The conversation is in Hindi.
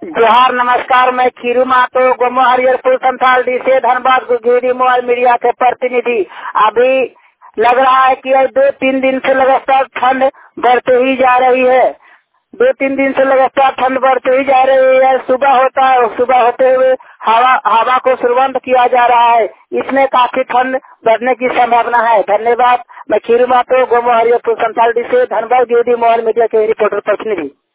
जोहार नमस्कार। मैं खीरू मातो गोमो हरियरपुर संथाल डी से धनबाद गिरी मोबाइल मीडिया के प्रतिनिधि। अभी लग रहा है कि 2-3 दिन से लगातार ठंड बढ़ते ही जा रही है। 2-3 दिन से लगातार ठंड बढ़ते ही जा रही है। सुबह होता है, सुबह होते हुए हवा को सुरबंद किया जा रहा है। इसमें काफी ठंड बढ़ने की संभावना है। धन्यवाद। मैं खीरू मातो गोमो हरियरपुर संथाल डी से धनबाद गिरी मोबाइल मीडिया के रिपोर्टर प्रतिनिधि।